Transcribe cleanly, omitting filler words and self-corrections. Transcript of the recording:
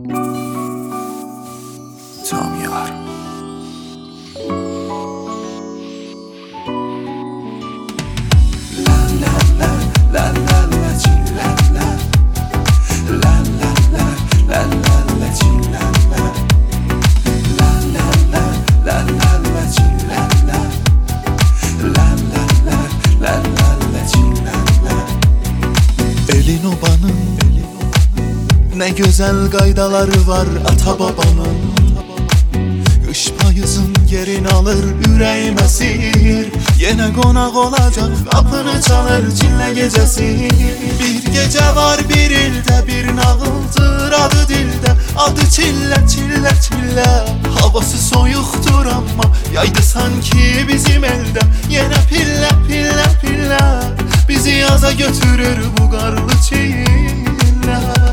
Tam yar. Elin obanın ne güzel qaydaları var ata babanın. Qış payızın yerini alır, ürəyim əsir. Yenə qonaq olacaq, qapını çalır çillə gecəsi. Bir gecə var bir ildə, bir nağıldır adı dildə. Adı çillə, çillə, çillə. Havası soyuqdur amma yaydı sanki bizim əldə. Yenə pillə, pillə, pillə bizi yaza götürür bu qarlı çillə.